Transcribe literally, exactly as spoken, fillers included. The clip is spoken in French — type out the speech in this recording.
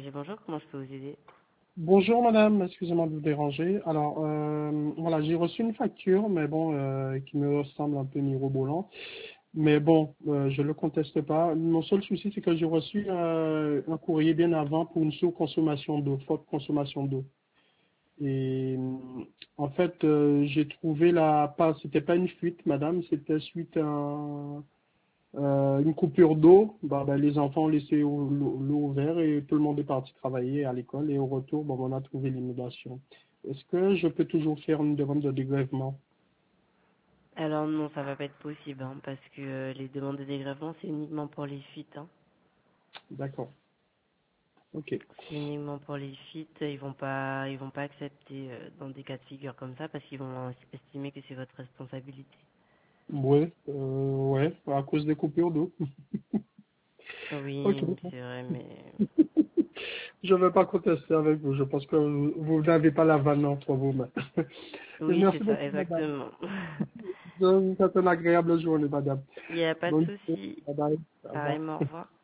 Énergie, bonjour, comment je peux vous aider? Bonjour madame, excusez-moi de vous déranger. Alors euh, voilà, j'ai reçu une facture, mais bon, euh, qui me ressemble un peu mirobolant. Mais bon, euh, je ne le conteste pas. Mon seul souci, c'est que j'ai reçu euh, un courrier bien avant pour une sous-consommation d'eau, forte consommation d'eau. Et euh, en fait, euh, j'ai trouvé la pas, c'était pas une fuite, madame, c'était suite à un- euh, une coupure d'eau. Bah, bah, les enfants ont laissé l'eau l'eau ouverte et tout le monde est parti travailler à l'école. Et au retour, bah, on a trouvé l'inondation. Est-ce que je peux toujours faire une demande de dégrèvement? Alors non, ça va pas être possible, hein, parce que euh, les demandes de dégrèvement, c'est uniquement pour les fuites, hein. D'accord. Ok. C'est uniquement pour les fuites, ils vont pas, ils vont pas accepter euh, dans des cas de figure comme ça, parce qu'ils vont estimer que c'est votre responsabilité. Ouais, euh, ouais, à cause des coupures d'eau. Ok. Oui, c'est vrai, mais Je ne vais pas contester avec vous. Je pense que vous, vous n'avez pas la vanne entre vous. Mais... Et oui, merci c'est ça, beaucoup, madame. exactement. Je vous souhaite une agréable journée, madame. Il n'y a pas de Bonne journée. souci. Bye bye. Au revoir. Pareillement, au revoir.